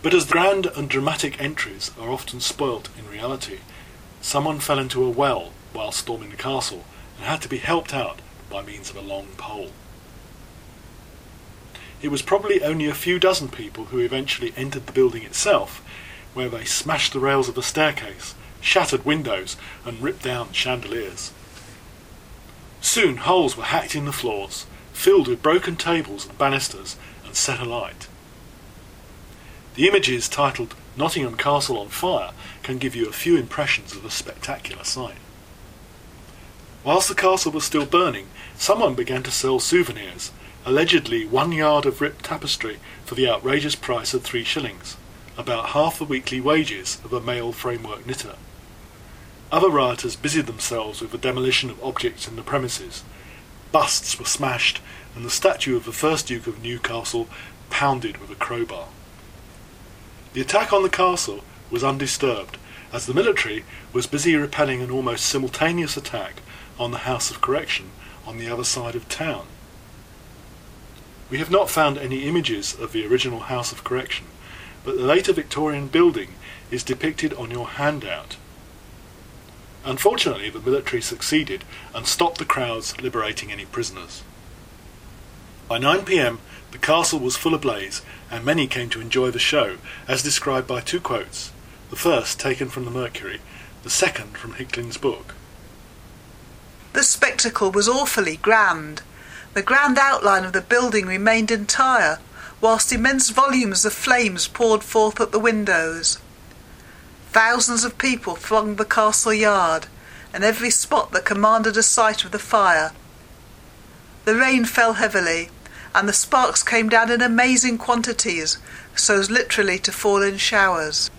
But as grand and dramatic entries are often spoilt in reality, someone fell into a well while storming the castle and had to be helped out by means of a long pole. It was probably only a few dozen people who eventually entered the building itself, where they smashed the rails of the staircase, shattered windows and ripped down chandeliers. Soon holes were hacked in the floors, filled with broken tables and banisters and set alight. The images titled Nottingham Castle on Fire can give you a few impressions of a spectacular sight. Whilst the castle was still burning, someone began to sell souvenirs, allegedly 1 yard of ripped tapestry for the outrageous price of 3 shillings, about half the weekly wages of a male framework knitter. Other rioters busied themselves with the demolition of objects in the premises. Busts were smashed, and the statue of the first Duke of Newcastle pounded with a crowbar. The attack on the castle was undisturbed, as the military was busy repelling an almost simultaneous attack on the House of Correction on the other side of town. We have not found any images of the original House of Correction, but the later Victorian building is depicted on your handout. Unfortunately, the military succeeded and stopped the crowds liberating any prisoners. By 9 p.m, the castle was full ablaze, and many came to enjoy the show, as described by 2 quotes, the first taken from the Mercury, the second from Hickling's book. The spectacle was awfully grand. The grand outline of the building remained entire, whilst immense volumes of flames poured forth at the windows. Thousands of people thronged the castle yard, and every spot that commanded a sight of the fire. The rain fell heavily, and the sparks came down in amazing quantities, so as literally to fall in showers.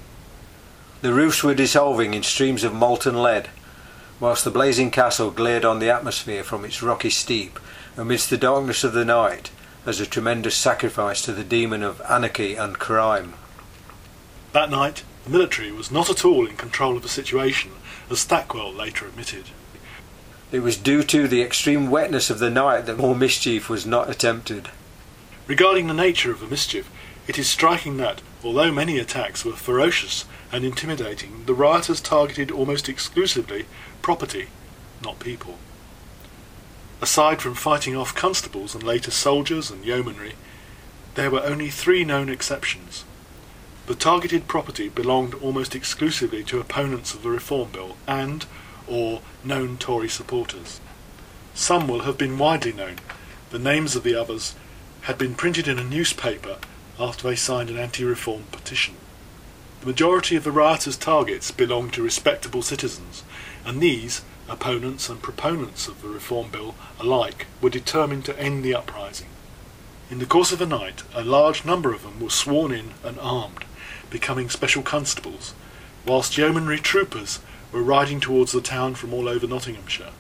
The roofs were dissolving in streams of molten lead, whilst the blazing castle glared on the atmosphere from its rocky steep amidst the darkness of the night as a tremendous sacrifice to the demon of anarchy and crime. That night, the military was not at all in control of the situation, as Stackwell later admitted. It was due to the extreme wetness of the night that more mischief was not attempted. Regarding the nature of the mischief, it is striking that, although many attacks were ferocious and intimidating, the rioters targeted almost exclusively property, not people. Aside from fighting off constables and later soldiers and yeomanry, there were only 3 known exceptions. The targeted property belonged almost exclusively to opponents of the Reform Bill and, or known Tory supporters. Some will have been widely known. The names of the others had been printed in a newspaper after they signed an anti-reform petition. The majority of the rioters' targets belonged to respectable citizens, and these, opponents and proponents of the Reform Bill alike, were determined to end the uprising. In the course of the night, a large number of them were sworn in and armed, becoming special constables, whilst yeomanry troopers were riding towards the town from all over Nottinghamshire.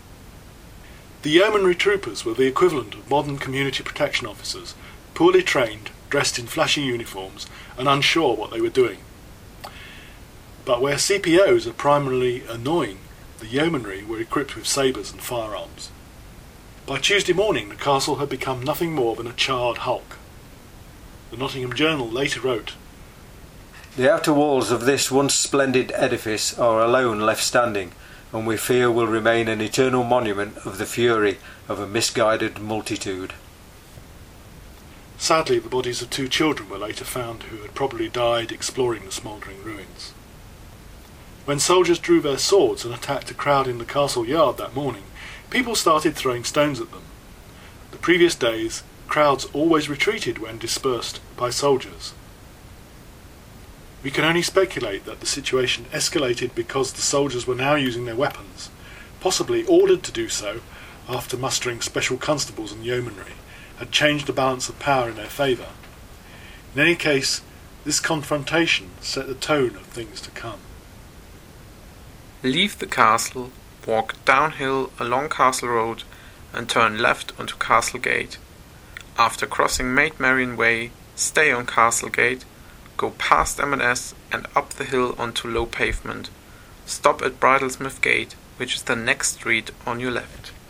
The yeomanry troopers were the equivalent of modern community protection officers, poorly trained, dressed in flashy uniforms, and unsure what they were doing. But where CPOs are primarily annoying, the yeomanry were equipped with sabres and firearms. By Tuesday morning, the castle had become nothing more than a charred hulk. The Nottingham Journal later wrote, "The outer walls of this once splendid edifice are alone left standing, and we fear will remain an eternal monument of the fury of a misguided multitude." Sadly, the bodies of 2 children were later found who had probably died exploring the smouldering ruins. When soldiers drew their swords and attacked a crowd in the castle yard that morning, people started throwing stones at them. The previous days, crowds always retreated when dispersed by soldiers. We can only speculate that the situation escalated because the soldiers were now using their weapons, possibly ordered to do so after mustering special constables and yeomanry had changed the balance of power in their favour. In any case, this confrontation set the tone of things to come. Leave the castle, walk downhill along Castle Road and turn left onto Castle Gate. After crossing Maid Marian Way, stay on Castle Gate, go past M&S and up the hill onto low pavement. Stop at Bridlesmith Gate, which is the next street on your left.